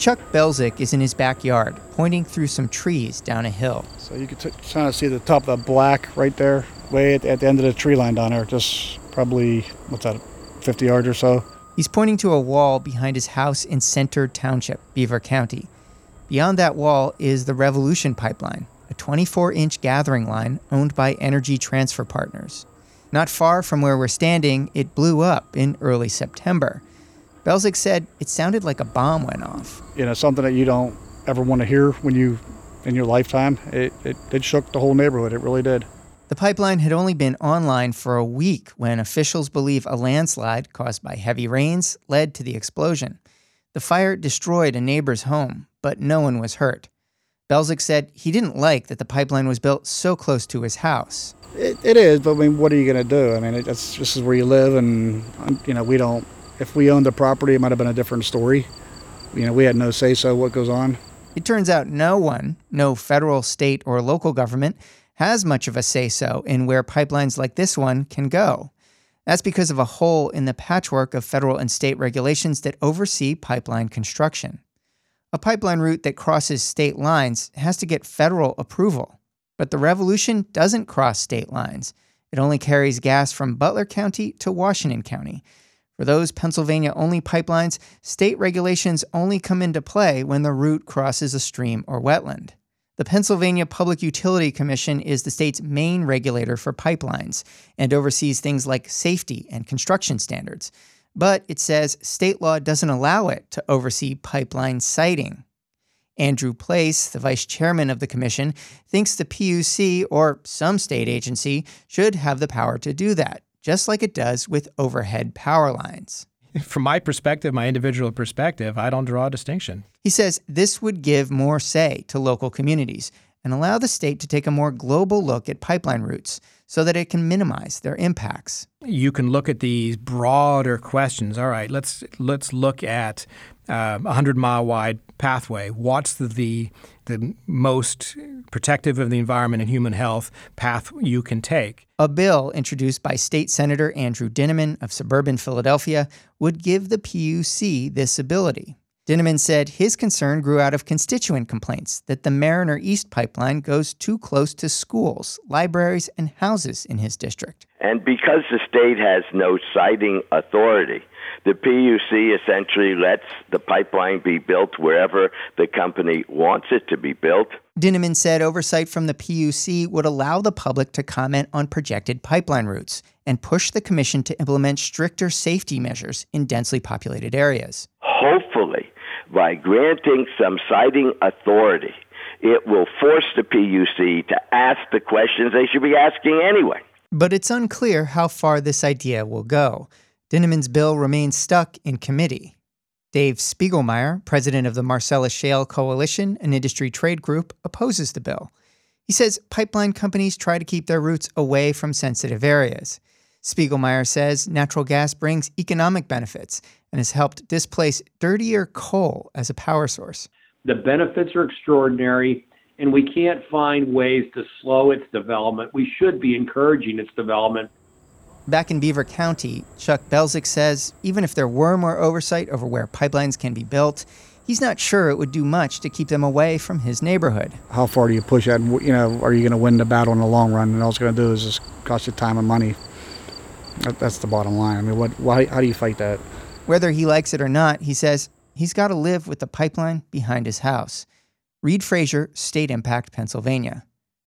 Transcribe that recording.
Chuck Belzik is in his backyard, pointing through some trees down a hill. So you can kind of see the top of the black right there, way at the end of the tree line down there, just probably, 50 yards or so. He's pointing to a wall behind his house in Center Township, Beaver County. Beyond that wall is the Revolution Pipeline, a 24-inch gathering line owned by Energy Transfer Partners. Not far from where we're standing, it blew up in early September. Belzik said it sounded like a bomb went off. Something that you don't ever want to hear in your lifetime. It shook the whole neighborhood. It really did. The pipeline had only been online for a week when officials believe a landslide caused by heavy rains led to the explosion. The fire destroyed a neighbor's home, but no one was hurt. Belzik said he didn't like that the pipeline was built so close to his house. It is, but what are you going to do? This is where you live, and we don't. If we owned the property, it might have been a different story. We had no say-so what goes on. It turns out no one, no federal, state, or local government, has much of a say-so in where pipelines like this one can go. That's because of a hole in the patchwork of federal and state regulations that oversee pipeline construction. A pipeline route that crosses state lines has to get federal approval. But the Revolution doesn't cross state lines. It only carries gas from Butler County to Washington County. For those Pennsylvania-only pipelines, state regulations only come into play when the route crosses a stream or wetland. The Pennsylvania Public Utility Commission is the state's main regulator for pipelines and oversees things like safety and construction standards. But it says state law doesn't allow it to oversee pipeline siting. Andrew Place, the vice chairman of the commission, thinks the PUC or some state agency should have the power to do that, just like it does with overhead power lines. From my perspective, my individual perspective, I don't draw a distinction. He says this would give more say to local communities and allow the state to take a more global look at pipeline routes so that it can minimize their impacts. You can look at these broader questions. All right, let's look at a 100-mile wide pathway. What's the most protective of the environment and human health path you can take? A bill introduced by State Senator Andrew Dinniman of suburban Philadelphia would give the PUC this ability. Dinniman said his concern grew out of constituent complaints that the Mariner East pipeline goes too close to schools, libraries, and houses in his district. And because the state has no siting authority, the PUC essentially lets the pipeline be built wherever the company wants it to be built. Dinniman said oversight from the PUC would allow the public to comment on projected pipeline routes and push the commission to implement stricter safety measures in densely populated areas. Hopefully, by granting some siting authority, it will force the PUC to ask the questions they should be asking anyway. But it's unclear how far this idea will go. Dinniman's bill remains stuck in committee. Dave Spiegelmeier, president of the Marcellus Shale Coalition, an industry trade group, opposes the bill. He says pipeline companies try to keep their routes away from sensitive areas. Spiegelmeier says natural gas brings economic benefits and has helped displace dirtier coal as a power source. The benefits are extraordinary, and we can't find ways to slow its development. We should be encouraging its development. Back in Beaver County, Chuck Belzik says even if there were more oversight over where pipelines can be built, he's not sure it would do much to keep them away from his neighborhood. How far do you push that? Are you going to win the battle in the long run? And all it's going to do is just cost you time and money. That's the bottom line. How do you fight that? Whether he likes it or not, he says he's got to live with the pipeline behind his house. Reed Frazier, State Impact, Pennsylvania.